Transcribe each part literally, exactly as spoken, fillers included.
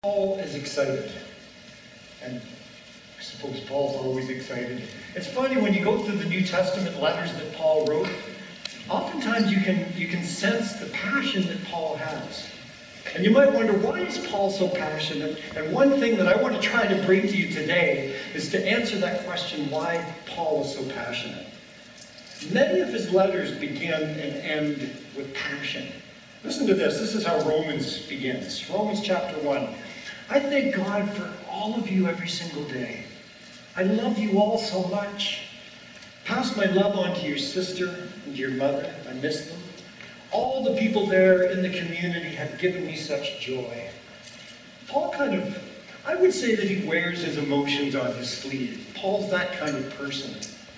Paul is excited, and I suppose Paul's always excited. It's funny, when you go through the New Testament letters that Paul wrote, oftentimes you can, you can sense the passion that Paul has. And you might wonder, why is Paul so passionate? And one thing that I want to try to bring to you today is to answer that question, why Paul is so passionate. Many of his letters begin and end with passion. Listen to this. This is how Romans begins. Romans chapter one. I thank God for all of you every single day. I love you all so much. Pass my love on to your sister and your mother. I miss them. All the people there in the community have given me such joy. Paul kind of, I would say that he wears his emotions on his sleeve. Paul's that kind of person.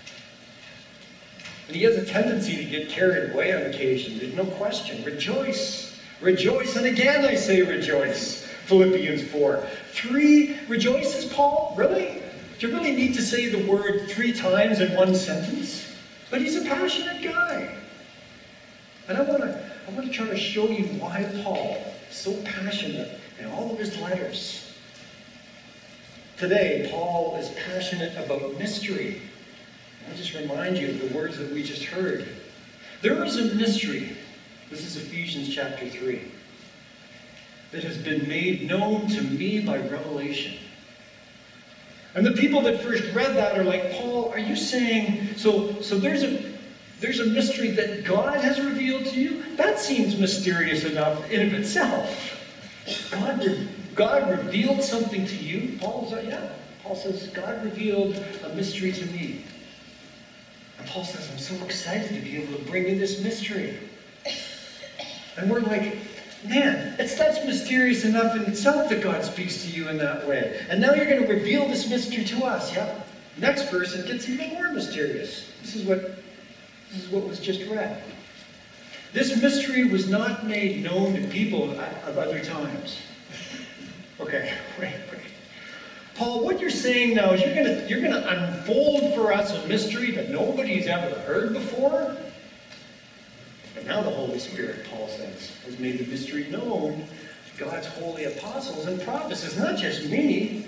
And he has a tendency to get carried away on occasion. There's no question. Rejoice. Rejoice. And again I say rejoice. Philippians four. Three rejoices, Paul? Really? Do you really need to say the word three times in one sentence? But he's a passionate guy. And I want to I want to try to show you why Paul is so passionate in all of his letters. Today, Paul is passionate about mystery. I'll just remind you of the words that we just heard. There is a mystery, this is Ephesians chapter three, that has been made known to me by revelation. And the people that first read that are like, Paul, are you saying, so, so there's a there's a mystery that God has revealed to you? That seems mysterious enough in of itself. God, God revealed something to you? Paul's like, yeah. Paul says, God revealed a mystery to me. And Paul says, I'm so excited to be able to bring you this mystery. And we're like, man, it's that's mysterious enough in itself that God speaks to you in that way. And now you're going to reveal this mystery to us, yeah? Next verse, it gets even more mysterious. This is what, this is what was just read. This mystery was not made known to people of other times. Okay, wait, wait. Paul, what you're saying now is you're going to you're going to unfold for us a mystery that nobody's ever heard before? But now the Holy Spirit, Paul says, has made the mystery known to God's holy apostles and prophets. It's not just me.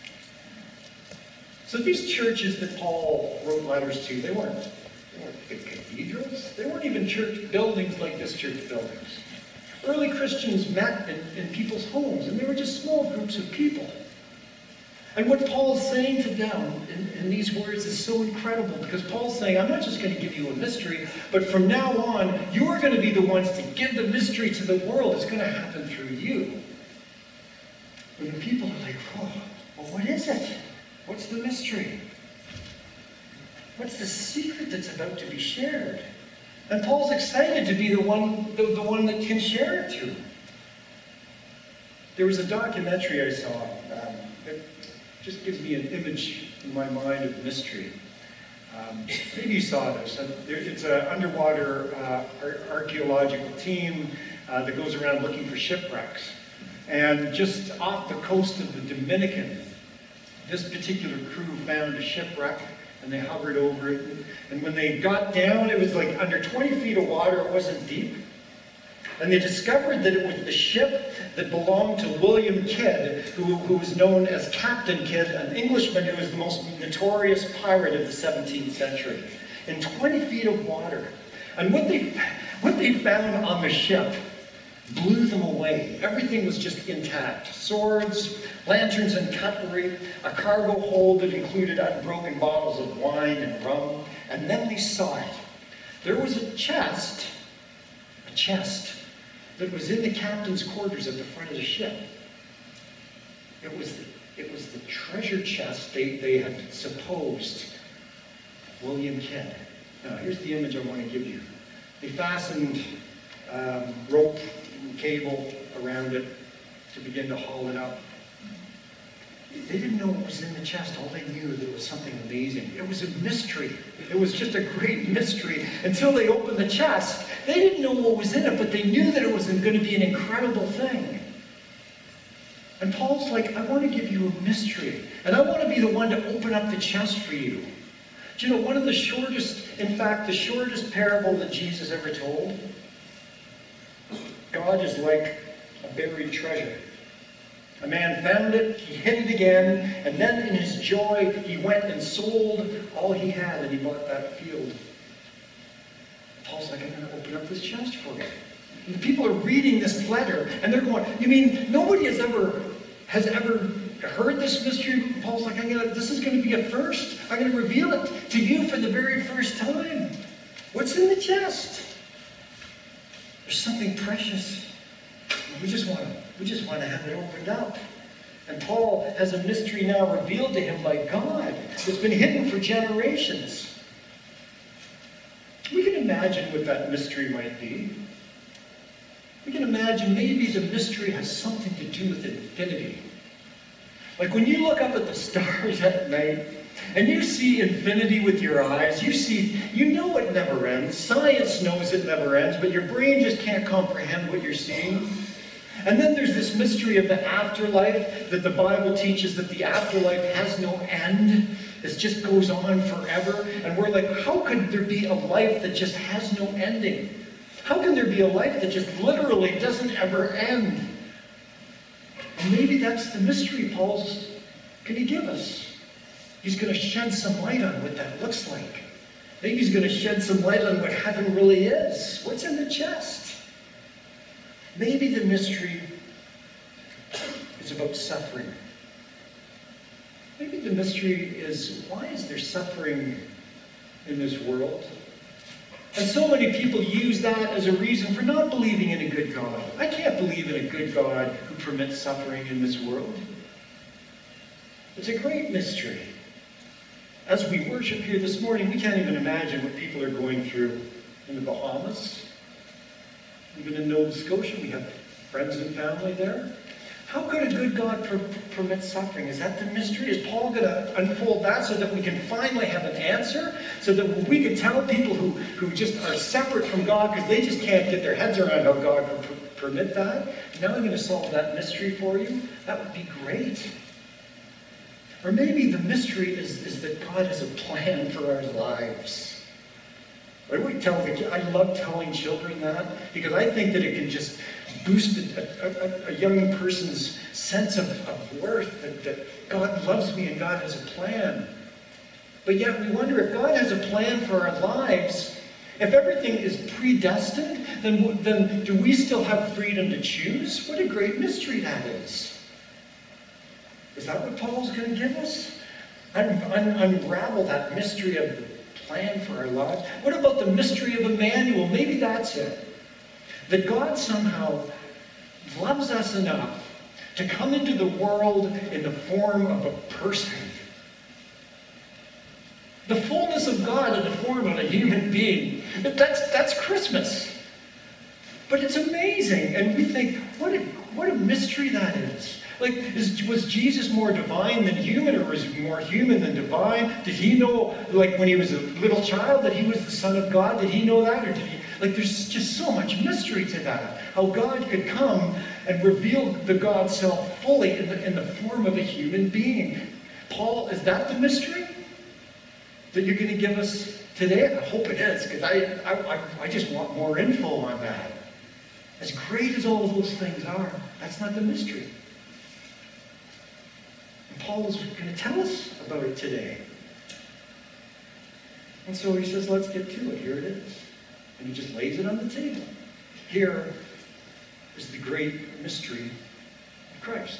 So these churches that Paul wrote letters to, they weren't, they weren't big cathedrals. They weren't even church buildings like this church buildings. Early Christians met in, in people's homes, and they were just small groups of people. And what Paul's saying to them in, in these words is so incredible, because Paul's saying, I'm not just going to give you a mystery, but from now on, you are going to be the ones to give the mystery to the world. It's going to happen through you. And the people are like, oh, well, what is it? What's the mystery? What's the secret that's about to be shared? And Paul's excited to be the one, the, the one that can share it to. There was a documentary I saw um, that just gives me an image in my mind of mystery. Um, maybe you saw this. It's an underwater uh, ar archaeological team uh, that goes around looking for shipwrecks. And just off the coast of the Dominican, this particular crew found a shipwreck, and they hovered over it. And when they got down, it was like under twenty feet of water. It wasn't deep. And they discovered that it was the ship that belonged to William Kidd, who, who was known as Captain Kidd, an Englishman who was the most notorious pirate of the seventeenth century. In twenty feet of water. And what they, what they found on the ship blew them away. Everything was just intact. Swords, lanterns and cutlery, a cargo hold that included unbroken bottles of wine and rum. And then they saw it. There was a chest, a chest, that was in the captain's quarters at the front of the ship. It was the, it was the treasure chest they, they had supposed William Kidd. Now, here's the image I want to give you. They fastened um, rope and cable around it to begin to haul it up. They didn't know what was in the chest. All they knew that it was something amazing. It was a mystery. It was just a great mystery until they opened the chest. They didn't know what was in it, but they knew that it was going to be an incredible thing. And Paul's like, I want to give you a mystery. And I want to be the one to open up the chest for you. Do you know, one of the shortest, in fact, the shortest parable that Jesus ever told? God is like a buried treasure. A man found it, he hid it again, and then in his joy, he went and sold all he had, and he bought that field. Paul's like, I'm going to open up this chest for you. And the people are reading this letter, and they're going, you mean nobody has ever has ever heard this mystery? Paul's like, I'm gonna, this is going to be a first. I'm going to reveal it to you for the very first time. What's in the chest? There's something precious. We just want to, we just want to have it opened up. And Paul has a mystery now revealed to him by God that's been hidden for generations. We can imagine what that mystery might be. We can imagine maybe the mystery has something to do with infinity. Like when you look up at the stars at night and you see infinity with your eyes, you see, you know it never ends. Science knows it never ends, but your brain just can't comprehend what you're seeing. And then there's this mystery of the afterlife that the Bible teaches that the afterlife has no end. It just goes on forever. And we're like, how could there be a life that just has no ending? How can there be a life that just literally doesn't ever end? And maybe that's the mystery Paul's going to give us. He's going to shed some light on what that looks like. Maybe he's going to shed some light on what heaven really is. What's in the chest? Maybe the mystery is about suffering. Maybe the mystery is, why is there suffering in this world? And so many people use that as a reason for not believing in a good God. I can't believe in a good God who permits suffering in this world. It's a great mystery. As we worship here this morning, we can't even imagine what people are going through in the Bahamas. Even in Nova Scotia, we have friends and family there. How could a good God per- permit suffering? Is that the mystery? Is Paul going to unfold that so that we can finally have an answer? So that we can tell people who, who just are separate from God because they just can't get their heads around how God would per- permit that? Now I'm going to solve that mystery for you? That would be great. Or maybe the mystery is, is that God has a plan for our lives. Why do we tell the, I love telling children that because I think that it can just boost a, a, a young person's sense of, of worth, that, that God loves me and God has a plan. But yet we wonder if God has a plan for our lives, if everything is predestined, then, then do we still have freedom to choose? What a great mystery that is. Is that what Paul's going to give us? Un, un, unravel that mystery of the plan for our lives. What about the mystery of Emmanuel? Maybe that's it. That God somehow loves us enough to come into the world in the form of a person. The fullness of God in the form of a human being. That's, that's Christmas. But it's amazing. And we think, what a, what a mystery that is. Like, is, was Jesus more divine than human, or was he more human than divine? Did he know, like, when he was a little child, that he was the Son of God? Did he know that? Or did he, like, there's just so much mystery to that. How God could come and reveal the God self fully in the, in the form of a human being. Paul, is that the mystery that you're going to give us today? I hope it is, because I, I, I just want more info on that. As great as all those things are, that's not the mystery. And Paul is going to tell us about it today. And so he says, let's get to it. Here it is. And he just lays it on the table. Here is the great mystery of Christ.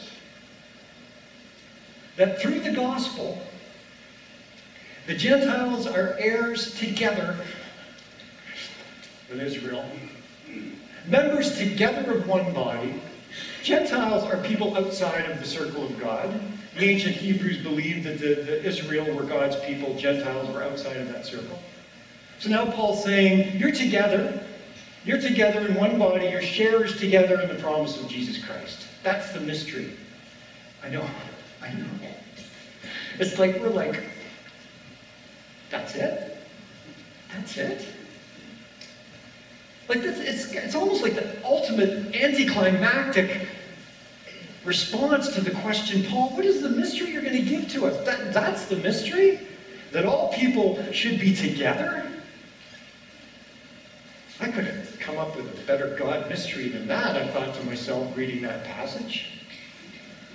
That through the gospel, the Gentiles are heirs together with Israel. Members together of one body. Gentiles are people outside of the circle of God. The ancient Hebrews believed that the, the Israel were God's people. Gentiles were outside of that circle. So now Paul's saying, you're together. You're together in one body. You're sharers together in the promise of Jesus Christ. That's the mystery. I know. I know. It's like we're like, that's it? That's it? Like this, it's, it's almost like the ultimate anticlimactic response to the question, Paul, what is the mystery you're going to give to us? That, that's the mystery? That all people should be together? I could have come up with a better God mystery than that, I thought to myself reading that passage.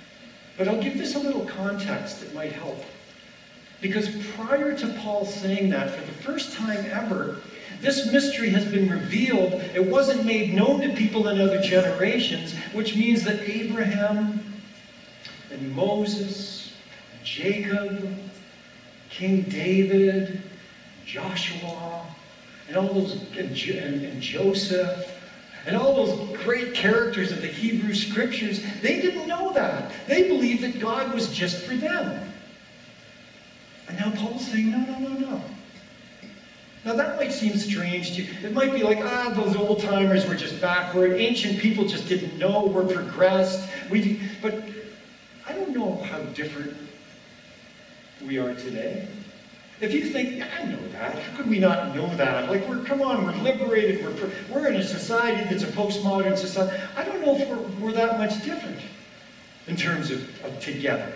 But I'll give this a little context that might help. Because prior to Paul saying that, for the first time ever, this mystery has been revealed. It wasn't made known to people in other generations, which means that Abraham and Moses, and Jacob, King David, Joshua, and all those, and, and, and Joseph, and all those great characters of the Hebrew Scriptures, they didn't know that. They believed that God was just for them. And now Paul's saying, no, no, no, no. Now that might seem strange to you. It might be like, ah, those old timers were just backward. Ancient people just didn't know. We're progressed. We, but I don't know how different we are today. If you think, yeah, I know that, how could we not know that? Like, we're, come on, we're liberated. We're, we're in a society that's a postmodern society. I don't know if we're, we're that much different in terms of, of together.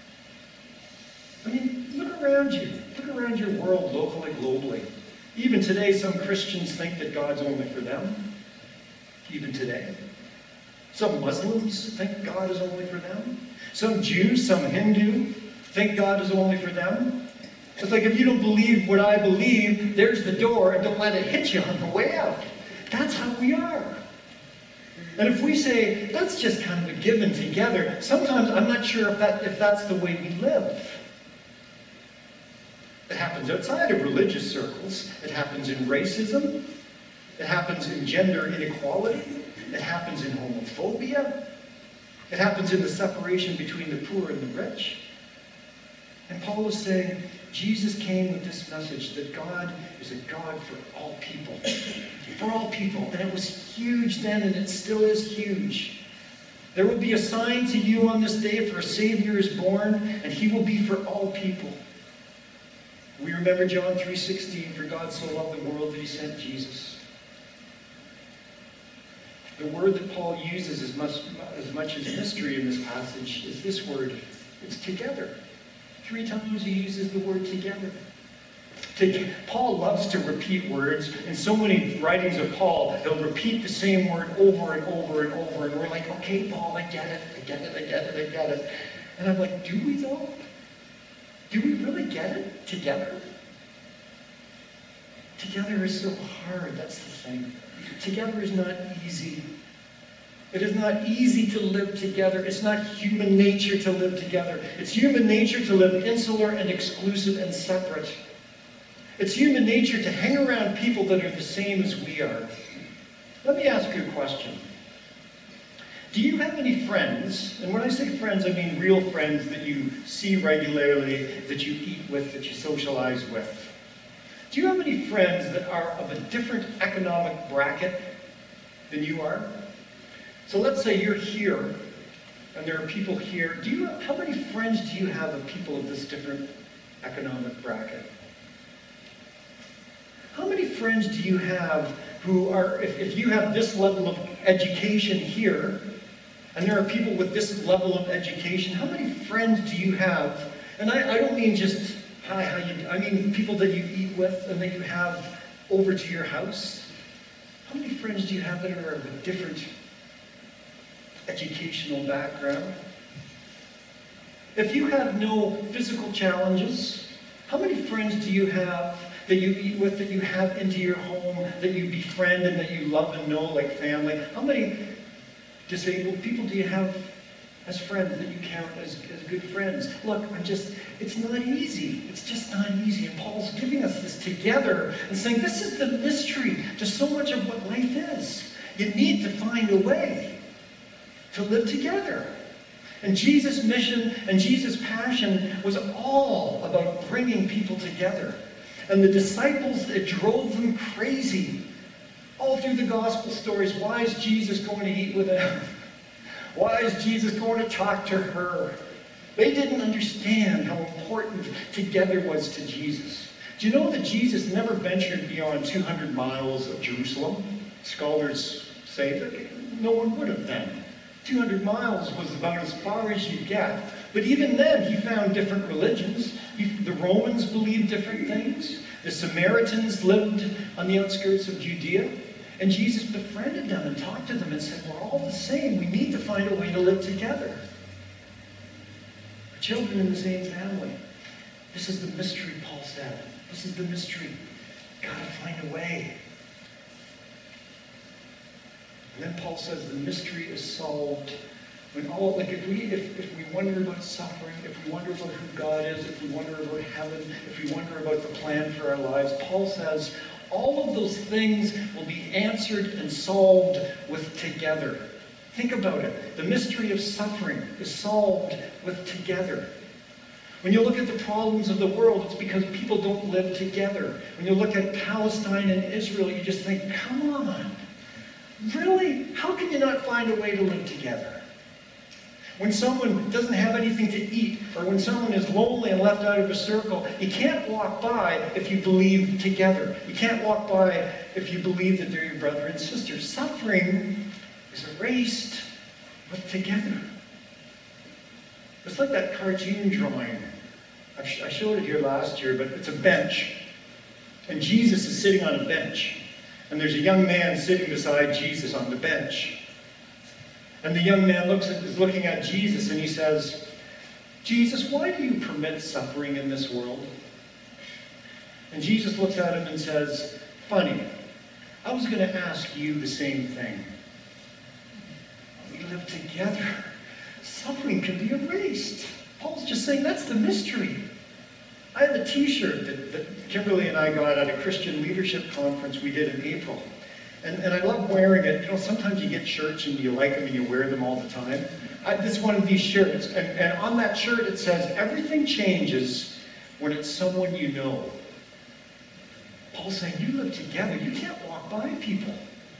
I mean, look around you. Look around your world, locally, globally. Even today, some Christians think that God's only for them. Even today. Some Muslims think God is only for them. Some Jews, some Hindu think God is only for them. It's like, if you don't believe what I believe, there's the door, and don't let it hit you on the way out. That's how we are. And if we say, that's just kind of a given together, sometimes I'm not sure if, that, if that's the way we live. It happens outside of religious circles. It happens in racism. It happens in gender inequality. It happens in homophobia. It happens in the separation between the poor and the rich. And Paul is saying, Jesus came with this message that God is a God for all people. For all people. And it was huge then, and it still is huge. There will be a sign to you on this day, for a Savior is born, and he will be for all people. We remember John three sixteen, for God so loved the world that he sent Jesus. The word that Paul uses as much, as much as mystery in this passage is this word. It's together. Three times he uses the word together. To, Paul loves to repeat words. In so many writings of Paul, he'll repeat the same word over and over and over. And we're like, okay, Paul, I get it. I get it. I get it. I get it. And I'm like, do we though? Do we really get it? Together? Together is so hard. That's the thing. Together is not easy. It is not easy to live together. It's not human nature to live together. It's human nature to live insular and exclusive and separate. It's human nature to hang around people that are the same as we are. Let me ask you a question. Do you have any friends, and when I say friends, I mean real friends that you see regularly, that you eat with, that you socialize with? Do you have any friends that are of a different economic bracket than you are? So let's say you're here, and there are people here. Do you, how many friends do you have of people of this different economic bracket? How many friends do you have who are, if, if you have this level of education here, and there are people with this level of education, how many friends do you have? And I, I don't mean just, hi, how you, I mean people that you eat with and that you have over to your house. How many friends do you have that are of a different educational background? If you have no physical challenges, how many friends do you have that you eat with, that you have into your home, that you befriend and that you love and know like family? How many disabled people do you have as friends that you count as, as good friends? Look, I'm just, it's not easy. It's just not easy. And Paul's giving us this together and saying this is the mystery to so much of what life is. You need to find a way to live together. And Jesus' mission and Jesus' passion was all about bringing people together. And the disciples, it drove them crazy. All through the gospel stories, why is Jesus going to eat with them? Why is Jesus going to talk to her? They didn't understand how important together was to Jesus. Do you know that Jesus never ventured beyond two hundred miles of Jerusalem? Scholars say that no one would have then. two hundred miles was about as far as you get. But even then, he found different religions. He, the Romans believed different things. The Samaritans lived on the outskirts of Judea. And Jesus befriended them and talked to them and said, we're all the same. We need to find a way to live together. children in the same family. This is the mystery, Paul said. This is the mystery. Gotta find a way. And then Paul says the mystery is solved when all, like if we if, if we wonder about suffering, if we wonder about who God is, if we wonder about heaven, if we wonder about the plan for our lives, Paul says all of those things will be answered and solved with together. Think about it. The mystery of suffering is solved with together. When you look at the problems of the world, it's because people don't live together. When you look at Palestine and Israel, you just think, come on. Really? How can you not find a way to live together? When someone doesn't have anything to eat, or when someone is lonely and left out of a circle, you can't walk by if you believe together. You can't walk by if you believe that they're your brother and sister. Suffering is erased with together. It's like that cartoon drawing. I showed it here last year, but it's a bench. And Jesus is sitting on a bench. And there's a young man sitting beside Jesus on the bench. And the young man looks at, is looking at Jesus and he says, Jesus, why do you permit suffering in this world? And Jesus looks at him and says, funny, I was going to ask you the same thing. We live together. Suffering can be erased. Paul's just saying that's the mystery. I have a t-shirt that, that Kimberly and I got at a Christian leadership conference we did in April. And, and I love wearing it. You know, sometimes you get shirts and you like them and you wear them all the time. I, this is one of these shirts. And, and on that shirt it says, everything changes when it's someone you know. Paul's saying, you live together. You can't walk by people.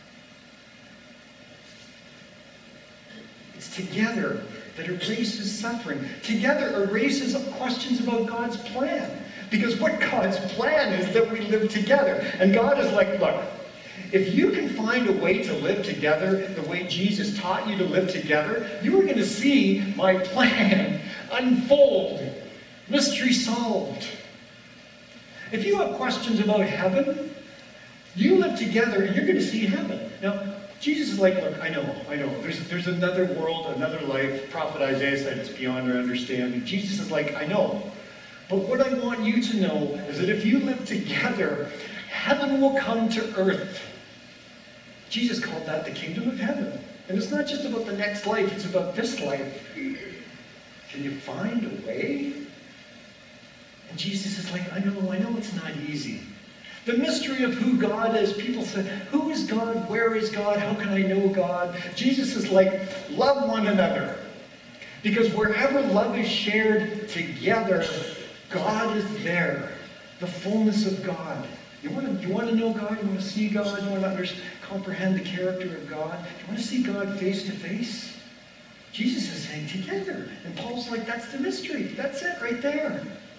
It's together that erases suffering. Together erases questions about God's plan. Because what God's plan is that we live together. And God is like, look, if you can find a way to live together the way Jesus taught you to live together, you are going to see my plan unfold. Mystery solved. If you have questions about heaven, you live together and you're going to see heaven. Now, Jesus is like, look, I know, I know. There's, there's another world, another life. Prophet Isaiah said it's beyond our understanding. Jesus is like, I know. But what I want you to know is that if you live together, heaven will come to earth. Jesus called that the kingdom of heaven. And it's not just about the next life, it's about this life. Can you find a way? And Jesus is like, I know, I know it's not easy. The mystery of who God is, people say, who is God? Where is God? How can I know God? Jesus is like, love one another. Because wherever love is shared together, God is there. The fullness of God. You want to, you want to know God? You want to see God? You want to understand, comprehend the character of God? You want to see God face to face? Jesus is saying together. And Paul's like, that's the mystery. That's it right there.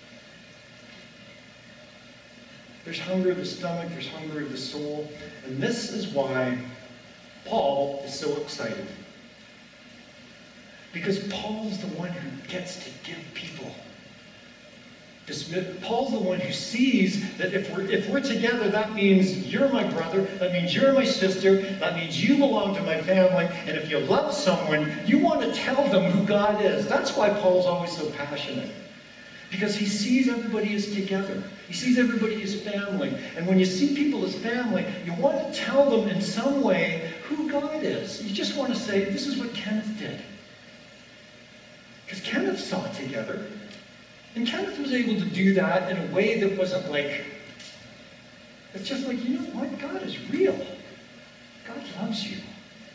There's hunger of the stomach, there's hunger of the soul. And this is why Paul is so excited. Because Paul's the one who gets to give people. This, Paul's the one who sees that if we're, if we're together, that means you're my brother, that means you're my sister, that means you belong to my family, and if you love someone, you want to tell them who God is. That's why Paul's always so passionate. Because he sees everybody as together. He sees everybody as family. And when you see people as family, you want to tell them in some way who God is. You just want to say, this is what Kenneth did. Because Kenneth saw it together. And Kenneth was able to do that in a way that wasn't like, it's just like, you know what? God is real. God loves you.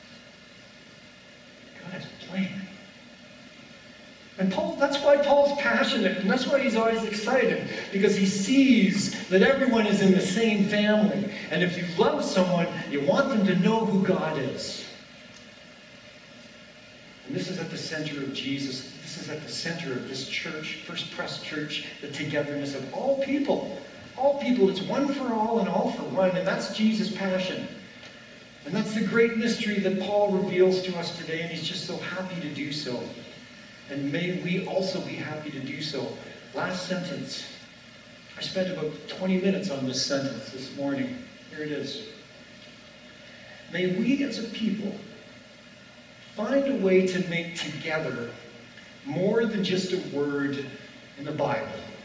God has a plan. And Paul, that's why Paul's passionate, and that's why he's always excited, because he sees that everyone is in the same family. And if you love someone, you want them to know who God is. And this is at the center of Jesus. This is at the center of this church, First Pres Church, the togetherness of all people. All people, it's one for all and all for one, and that's Jesus' passion. And that's the great mystery that Paul reveals to us today, and he's just so happy to do so. And may we also be happy to do so. Last sentence. I spent about twenty minutes on this sentence this morning. Here it is. May we as a people find a way to make together more than just a word in the Bible.